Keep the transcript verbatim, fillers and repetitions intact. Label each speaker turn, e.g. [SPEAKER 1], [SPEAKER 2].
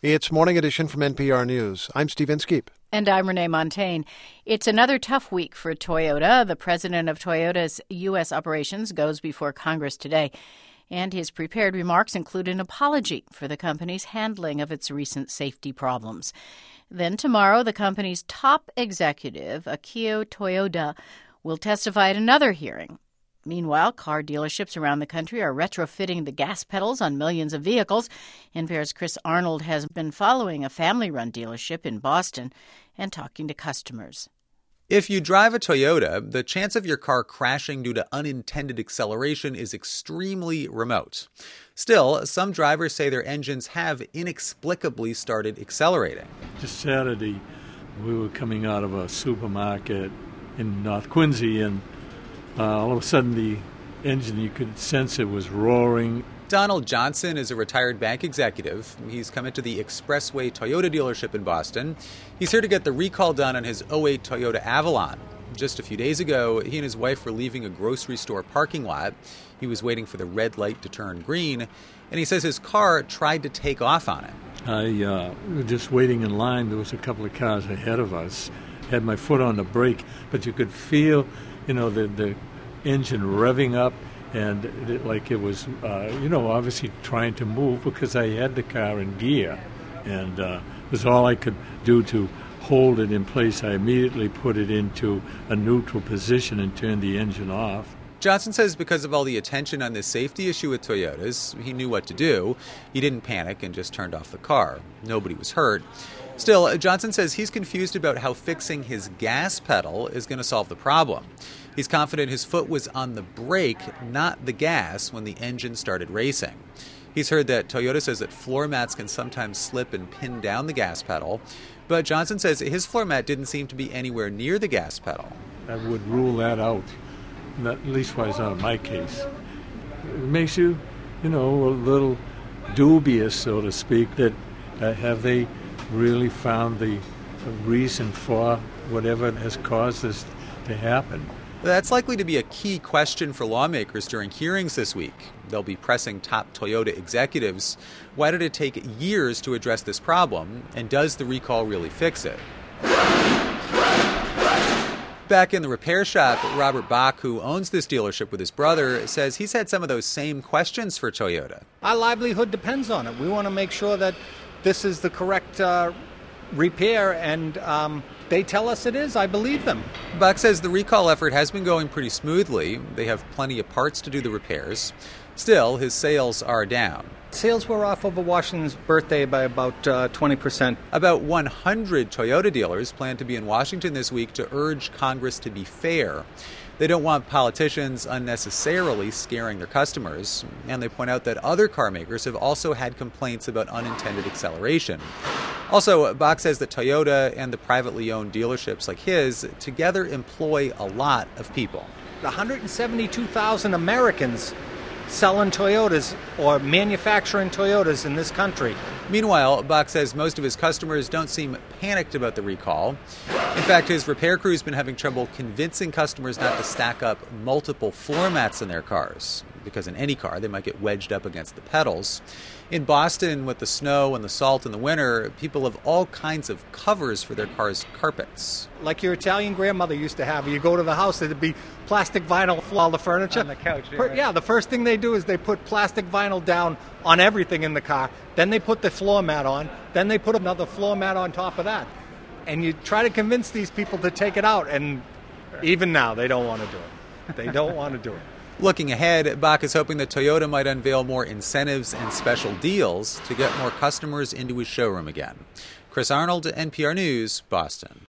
[SPEAKER 1] It's Morning Edition from N P R News. I'm Steve Inskeep.
[SPEAKER 2] And I'm Renee Montagne. It's another tough week for Toyota. The president of Toyota's U S operations goes before Congress today, and his prepared remarks include an apology for the company's handling of its recent safety problems. Then tomorrow, the company's top executive, Akio Toyoda, will testify at another hearing. Meanwhile, car dealerships around the country are retrofitting the gas pedals on millions of vehicles. N P R's Chris Arnold has been following a family-run dealership in Boston and talking to customers.
[SPEAKER 3] If you drive a Toyota, the chance of your car crashing due to unintended acceleration is extremely remote. Still, some drivers say their engines have inexplicably started accelerating.
[SPEAKER 4] Just Saturday, we were coming out of a supermarket in North Quincy, and Uh, all of a sudden, the engine, you could sense it was roaring.
[SPEAKER 3] Donald Johnson is a retired bank executive. He's come into the Expressway Toyota dealership in Boston. He's here to get the recall done on his oh eight Toyota Avalon. Just a few days ago, he and his wife were leaving a grocery store parking lot. He was waiting for the red light to turn green, and he says his car tried to take off on him.
[SPEAKER 4] I uh, was just waiting in line. There was a couple of cars ahead of us. Had my foot on the brake, but you could feel, you know, the, the engine revving up, and it, like it was, uh, you know, obviously trying to move because I had the car in gear, and uh, it was all I could do to hold it in place. I immediately put it into a neutral position and turned the engine off.
[SPEAKER 3] Johnson says because of all the attention on this safety issue with Toyotas, he knew what to do. He didn't panic and just turned off the car. Nobody was hurt. Still, Johnson says he's confused about how fixing his gas pedal is going to solve the problem. He's confident his foot was on the brake, not the gas, when the engine started racing. He's heard that Toyota says that floor mats can sometimes slip and pin down the gas pedal, but Johnson says his floor mat didn't seem to be anywhere near the gas pedal.
[SPEAKER 4] I would rule that out, not, at least was on my case. It makes you, you know, a little dubious, so to speak, that uh, have they really found the reason for whatever has caused this to happen.
[SPEAKER 3] That's likely to be a key question for lawmakers during hearings this week. They'll be pressing top Toyota executives. Why did it take years to address this problem, and does the recall really fix it? Back in the repair shop, Robert Bach, who owns this dealership with his brother, says he's had some of those same questions for Toyota.
[SPEAKER 5] Our livelihood depends on it. We want to make sure that this is the correct uh, repair, and um, they tell us it is. I believe them.
[SPEAKER 3] Buck says the recall effort has been going pretty smoothly. They have plenty of parts to do the repairs. Still, his sales are down.
[SPEAKER 5] Sales were off over Washington's birthday by about uh, twenty percent.
[SPEAKER 3] About one hundred Toyota dealers plan to be in Washington this week to urge Congress to be fair. They don't want politicians unnecessarily scaring their customers, and they point out that other car makers have also had complaints about unintended acceleration. Also, Bach says that Toyota and the privately owned dealerships like his together employ a lot of people.
[SPEAKER 5] one hundred seventy-two thousand Americans selling Toyotas or manufacturing Toyotas in this country.
[SPEAKER 3] Meanwhile, Bach says most of his customers don't seem panicked about the recall. In fact, his repair crew's been having trouble convincing customers not to stack up multiple floor mats in their cars, because in any car they might get wedged up against the pedals. In Boston, with the snow and the salt in the winter, people have all kinds of covers for their cars' carpets.
[SPEAKER 5] Like your Italian grandmother used to have. You go to the house, there'd be plastic vinyl for all the furniture.
[SPEAKER 6] On the couch. Yeah,
[SPEAKER 5] per, yeah, the first thing they do is they put plastic vinyl down on everything in the car. Then they put the floor mat on. Then they put another floor mat on top of that. And you try to convince these people to take it out, and even now they don't want to do it. They don't want to do it.
[SPEAKER 3] Looking ahead, Bach is hoping that Toyota might unveil more incentives and special deals to get more customers into his showroom again. Chris Arnold, N P R News, Boston.